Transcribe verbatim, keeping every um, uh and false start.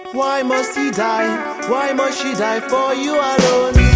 Why must he die? Why must she die for you alone?